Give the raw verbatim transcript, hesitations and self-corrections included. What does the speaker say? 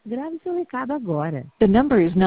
Grave seu recado agora. The number is not